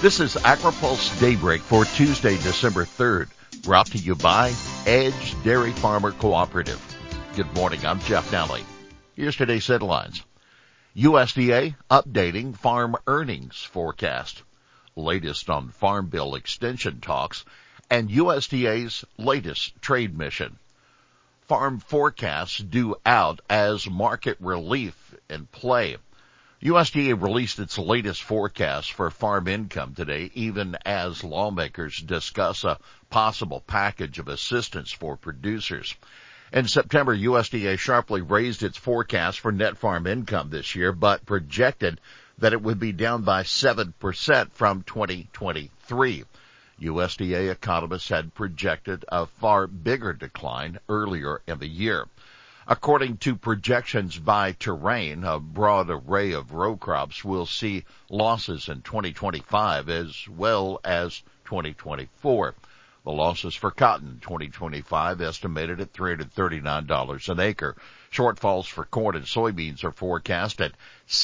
This is AgriPulse Daybreak for Tuesday, December 3rd, brought to you by Edge Dairy Farmer Cooperative. Good morning, I'm Jeff Nally. Here's today's headlines. USDA updating farm earnings forecast. Latest on Farm Bill extension talks, and USDA's latest trade mission. Farm forecasts due out as market relief in play. USDA released its latest forecast for farm income today, even as lawmakers discuss a possible package of assistance for producers. In September, USDA sharply raised its forecast for net farm income this year, but projected that it would be down by 7% from 2023. USDA economists had projected a far bigger decline earlier in the year. According to projections by Terrain, a broad array of row crops will see losses in 2025 as well as 2024. The losses for cotton 2025 estimated at $339 an acre. Shortfalls for corn and soybeans are forecast at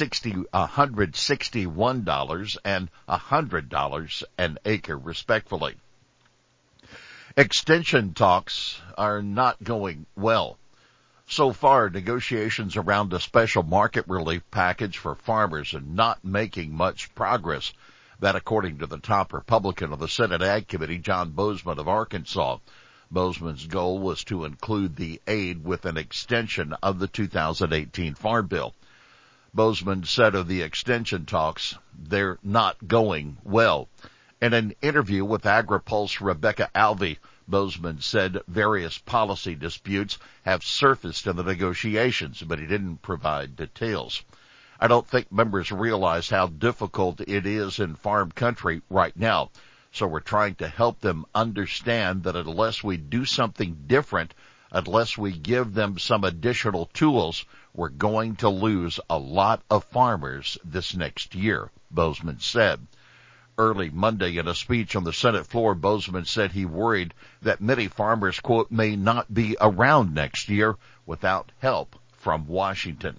$161 and $100 an acre, respectively. Extension talks are not going well. So far, negotiations around a special market relief package for farmers are not making much progress. That according to the top Republican of the Senate Ag Committee, John Boozman of Arkansas. Boozman's goal was to include the aid with an extension of the 2018 Farm Bill. Boozman said of the extension talks, they're not going well. In an interview with AgriPulse Rebecca Alvey, Boozman said various policy disputes have surfaced in the negotiations, but he didn't provide details. I don't think members realize how difficult it is in farm country right now, so we're trying to help them understand that unless we do something different, unless we give them some additional tools, we're going to lose a lot of farmers this next year, Boozman said. Early Monday in a speech on the Senate floor, Boozman said he worried that many farmers, quote, may not be around next year without help from Washington.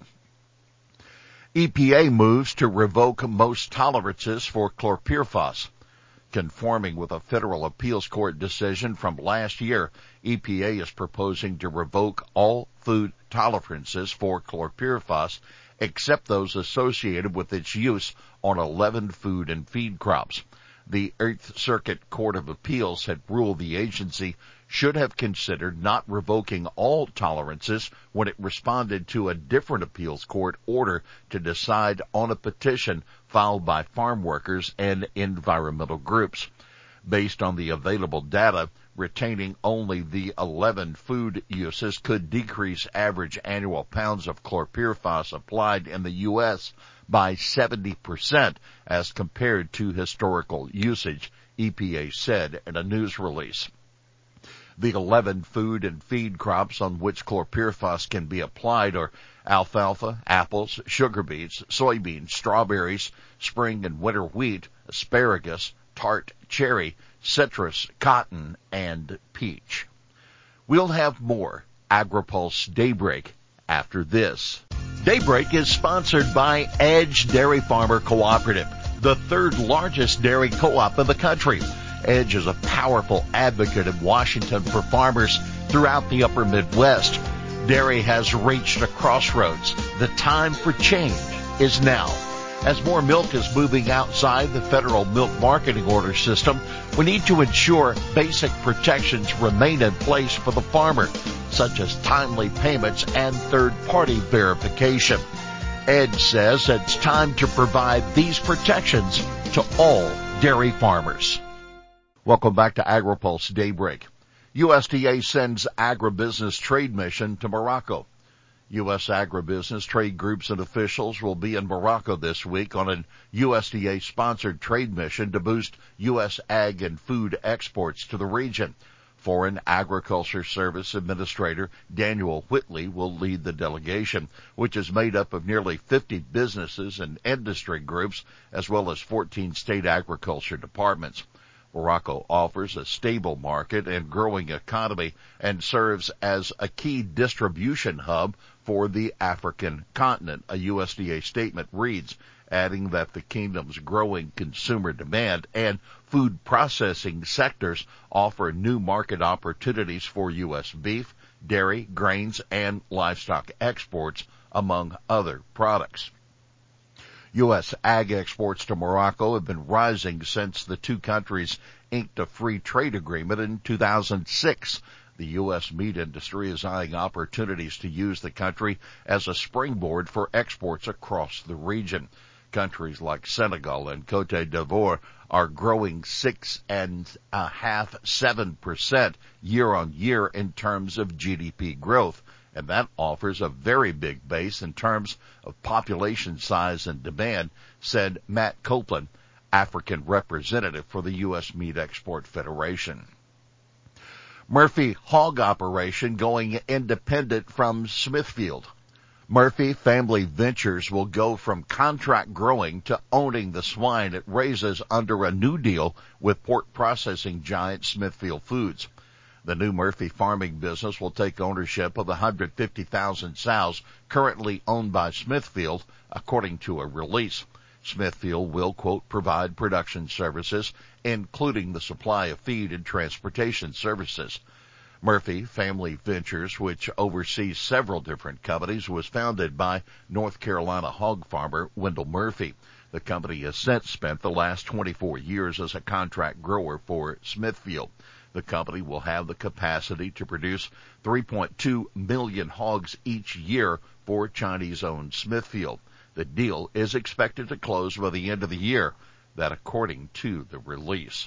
EPA moves to revoke most tolerances for chlorpyrifos. Conforming with a federal appeals court decision from last year, EPA is proposing to revoke all food tolerances for chlorpyrifos except those associated with its use on 11 food and feed crops. The Eighth Circuit Court of Appeals had ruled the agency should have considered not revoking all tolerances when it responded to a different appeals court order to decide on a petition filed by farm workers and environmental groups. Based on the available data, retaining only the 11 food uses could decrease average annual pounds of chlorpyrifos applied in the U.S. by 70% as compared to historical usage, EPA said in a news release. The 11 food and feed crops on which chlorpyrifos can be applied are alfalfa, apples, sugar beets, soybeans, strawberries, spring and winter wheat, asparagus, tart cherry, citrus, cotton, and peach. We'll have more AgriPulse Daybreak after this. Daybreak is sponsored by Edge Dairy Farmer Cooperative, the third largest dairy co-op in the country. Edge is a powerful advocate in Washington for farmers throughout the upper Midwest. Dairy has reached a crossroads. The time for change is now. As more milk is moving outside the federal milk marketing order system, we need to ensure basic protections remain in place for the farmer, such as timely payments and third-party verification. Edge says it's time to provide these protections to all dairy farmers. Welcome back to AgriPulse Daybreak. USDA sends agribusiness trade mission to Morocco. U.S. agribusiness trade groups and officials will be in Morocco this week on an USDA-sponsored trade mission to boost U.S. ag and food exports to the region. Foreign Agriculture Service Administrator Daniel Whitley will lead the delegation, which is made up of nearly 50 businesses and industry groups, as well as 14 state agriculture departments. Morocco offers a stable market and growing economy and serves as a key distribution hub for the African continent, a USDA statement reads, adding that the kingdom's growing consumer demand and food processing sectors offer new market opportunities for U.S. beef, dairy, grains, and livestock exports, among other products. U.S. ag exports to Morocco have been rising since the two countries inked a free trade agreement in 2006. The U.S. meat industry is eyeing opportunities to use the country as a springboard for exports across the region. Countries like Senegal and Cote d'Ivoire are growing 6.5–7% year-on-year in terms of GDP growth, and that offers a very big base in terms of population size and demand, said Matt Copeland, African representative for the U.S. Meat Export Federation. Murphy hog operation going independent from Smithfield. Murphy Family Ventures will go from contract growing to owning the swine it raises under a new deal with pork processing giant Smithfield Foods. The new Murphy farming business will take ownership of the 150,000 sows currently owned by Smithfield, according to a release. Smithfield will, quote, provide production services, including the supply of feed and transportation services. Murphy Family Ventures, which oversees several different companies, was founded by North Carolina hog farmer Wendell Murphy. The company has since spent the last 24 years as a contract grower for Smithfield. The company will have the capacity to produce 3.2 million hogs each year for Chinese-owned Smithfield. The deal is expected to close by the end of the year, that according to the release.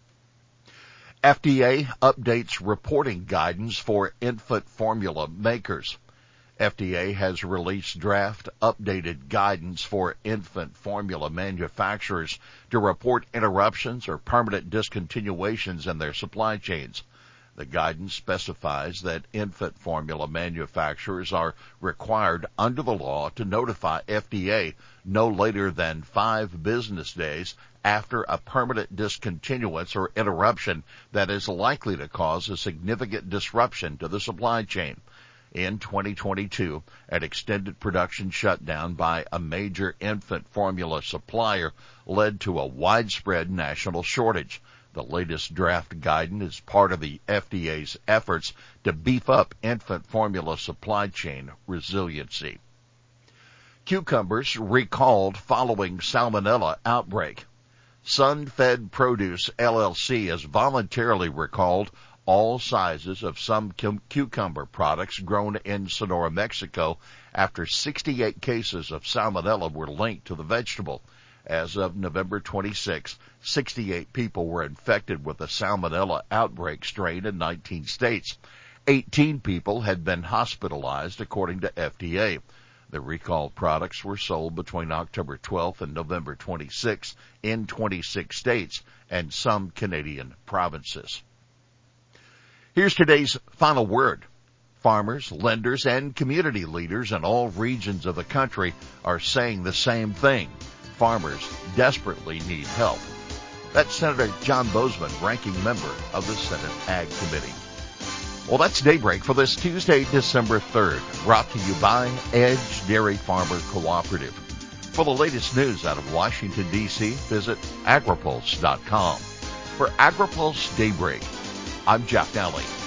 FDA updates reporting guidance for infant formula makers. FDA has released draft updated guidance for infant formula manufacturers to report interruptions or permanent discontinuations in their supply chains. The guidance specifies that infant formula manufacturers are required under the law to notify FDA no later than 5 business days after a permanent discontinuance or interruption that is likely to cause a significant disruption to the supply chain. In 2022, an extended production shutdown by a major infant formula supplier led to a widespread national shortage. The latest draft guidance is part of the FDA's efforts to beef up infant formula supply chain resiliency. Cucumbers recalled following salmonella outbreak. Sun-Fed Produce LLC has voluntarily recalled all sizes of some cucumber products grown in Sonora, Mexico, after 68 cases of salmonella were linked to the vegetable. As of November 26, 68 people were infected with the salmonella outbreak strain in 19 states. 18 people had been hospitalized, according to FDA. The recalled products were sold between October 12th and November 26th in 26 states and some Canadian provinces. Here's today's final word. Farmers, lenders, and community leaders in all regions of the country are saying the same thing. Farmers desperately need help. That's Senator John Bozeman, ranking member of the Senate Ag Committee. Well, that's Daybreak for this Tuesday, December 3rd, brought to you by Edge Dairy Farmer Cooperative. For the latest news out of Washington, D.C., visit agripulse.com. For AgriPulse Daybreak, I'm Jeff Nally.